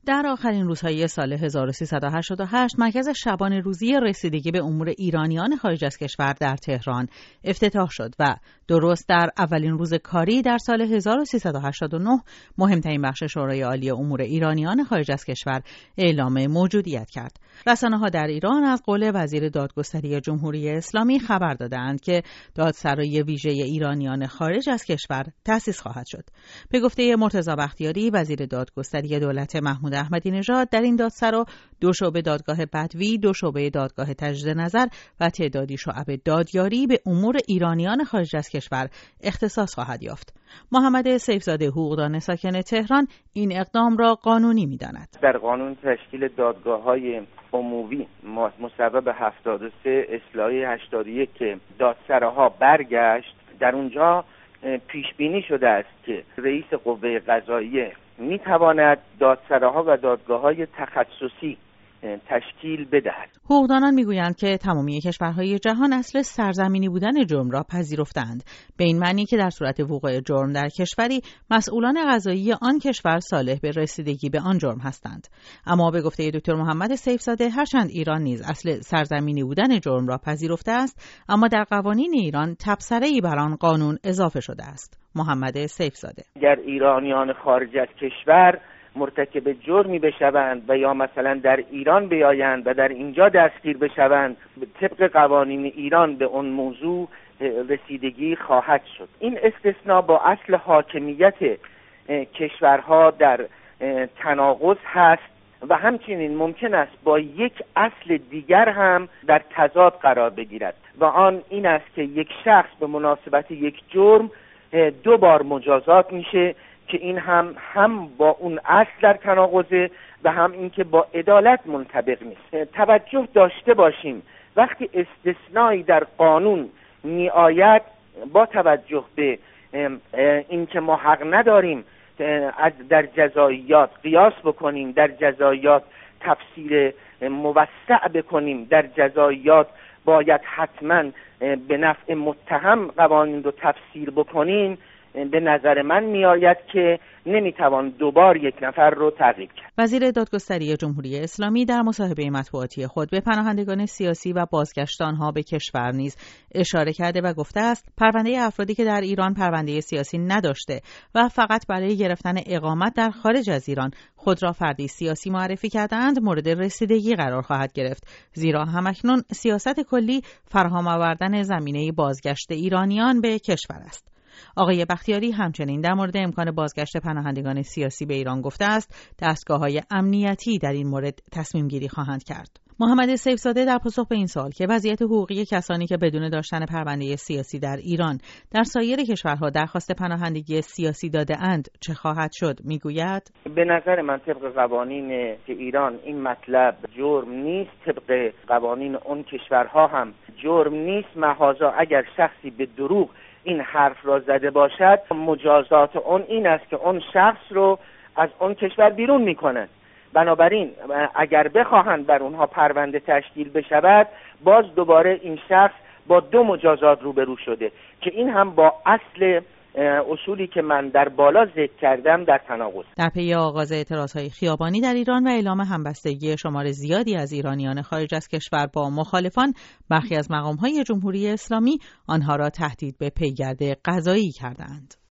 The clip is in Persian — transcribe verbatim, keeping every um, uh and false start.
در آخرین روزهای سال هزار و سیصد و هشتاد و هشت مرکز شبانه روزی رسیدگی به امور ایرانیان خارج از کشور در تهران افتتاح شد و درست در اولین روز کاری در سال هزار و سیصد و هشتاد و نه مهمترین بخش شورای عالی امور ایرانیان خارج از کشور اعلام موجودیت کرد. رسانه‌ها در ایران از قول وزیر دادگستری جمهوری اسلامی خبر دادند که دادسرای ویژه ایرانیان خارج از کشور تأسیس خواهد شد. به گفته مرتضی بختیاری وزیر دادگستری دولت محمود احمدی نژاد، در این دادسرا دو شعبه دادگاه بدوی، دو شعبه دادگاه تجدید نظر و تعدادی شعب دادیاری به امور ایرانیان خارج از کشور اختصاص خواهد یافت. محمد سیفزاده حقوقدان ساکن تهران این اقدام را قانونی می‌داند. در قانون تشکیل دادگاه‌های عمومی مصوب به هفتاد و سه اصلاحیه هشتاد و یک که دادسراها برگشت، در اونجا پیش بینی شده است که رئیس قوه قضاییه می‌تواند دادسراها و دادگاه‌های تخصصی تشکیل بدهد. حقوقدانان میگویند که تمامی کشورهای جهان اصل سرزمینی بودن جرم را پذیرفتند، به این معنی که در صورت وقوع جرم در کشوری مسئولان قضایی آن کشور صالح به رسیدگی به آن جرم هستند. اما به گفته دکتر محمد سیفزاده، هرچند ایران نیز اصل سرزمینی بودن جرم را پذیرفته است، اما در قوانین ایران تبصره‌ای بر آن قانون اضافه شده است. محمد سیفزاده: اگر ایرانیان خارج از کشور مرتکب جرمی بشوند و یا مثلا در ایران بیایند و در اینجا دستگیر بشوند، طبق قوانین ایران به اون موضوع رسیدگی خواهد شد. این استثناء با اصل حاکمیت کشورها در تناقض هست و همچنین ممکن است با یک اصل دیگر هم در تضاد قرار بگیرد و آن این است که یک شخص به مناسبت یک جرم دو بار مجازات میشه که این هم هم با اون اصل در تناقضه و هم این که با عدالت منطبق نیست. توجه داشته باشیم وقتی استثنایی در قانون می آید، با توجه به این که ما حق نداریم از در جزاییات قیاس بکنیم، در جزاییات تفسیر موسع بکنیم، در جزاییات باید حتما به نفع متهم قوانین رو تفسیر بکنیم، به نظر من میآید که نمیتوان دوبار یک نفر رو تعقیب کرد. وزیر دادگستری جمهوری اسلامی در مصاحبه مطبوعاتی خود به پناهندگان سیاسی و بازگشت آنها به کشور نیز اشاره کرده و گفته است پرونده افرادی که در ایران پرونده سیاسی نداشته و فقط برای گرفتن اقامت در خارج از ایران خود را فردی سیاسی معرفی کردند مورد رسیدگی قرار خواهد گرفت، زیرا همکنون سیاست کلی فراهم آوردن زمینه بازگشت ایرانیان به کشور است. آقای بختیاری همچنین در مورد امکان بازگشت پناهندگان سیاسی به ایران گفته است دستگاه‌های امنیتی در این مورد تصمیم گیری خواهند کرد. محمد سیفزاده در پاسخ به این سوال که وضعیت حقوقی کسانی که بدون داشتن پرونده سیاسی در ایران در سایر کشورها درخواست پناهندگی سیاسی داده اند چه خواهد شد میگوید: به نظر من طبق قوانین که ایران این مطلب جرم نیست، طبق قوانین اون کشورها هم جرم نیست، محاذا اگر شخصی به دروغ این حرف را زده باشد، مجازات اون این است که اون شخص رو از اون کشور بیرون میکنند. بنابراین اگر بخواهند بر اونها پرونده تشکیل بشود، باز دوباره این شخص با دو مجازات روبرو شده که این هم با اصل اصولی که من در بالا ذکر کردم در تناقض. در پی آغاز اعتراضهای خیابانی در ایران و اعلام همبستگی شمار زیادی از ایرانیان خارج از کشور با مخالفان، برخی از مقام‌های جمهوری اسلامی آنها را تهدید به پیگرد قضایی کردند.